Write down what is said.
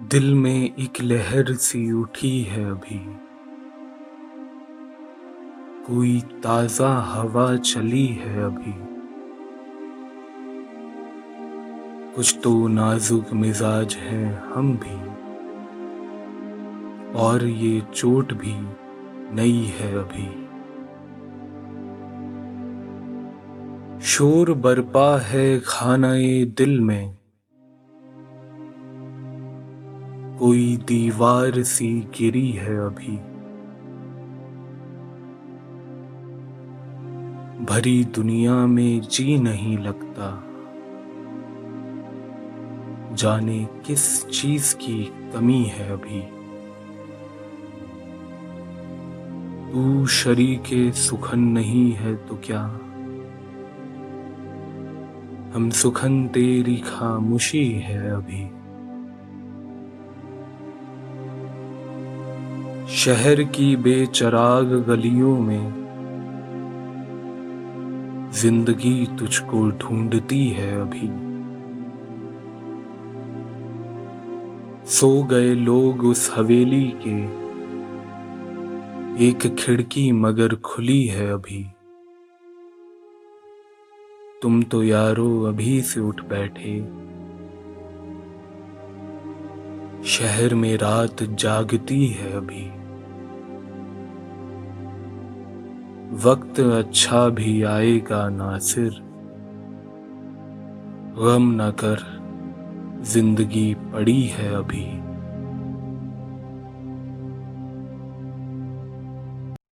दिल में एक लहर सी उठी है अभी। कोई ताजा हवा चली है अभी। कुछ तो नाजुक मिजाज हैं हम भी, और ये चोट भी नई है अभी। शोर बरपा है खानाए दिल में, कोई दीवार सी गिरी है अभी। भरी दुनिया में जी नहीं लगता, जाने किस चीज की कमी है अभी। तू शरीके सुखन नहीं है तो क्या, हम सुखन तेरी खामोशी है अभी। शहर की बेचराग गलियों में जिंदगी तुझको ढूंढती है अभी। सो गए लोग उस हवेली के, एक खिड़की मगर खुली है अभी। तुम तो यारो अभी से उठ बैठे, शहर में रात जागती है अभी। वक्त अच्छा भी आएगा नासिर, गम न कर जिंदगी पड़ी है अभी।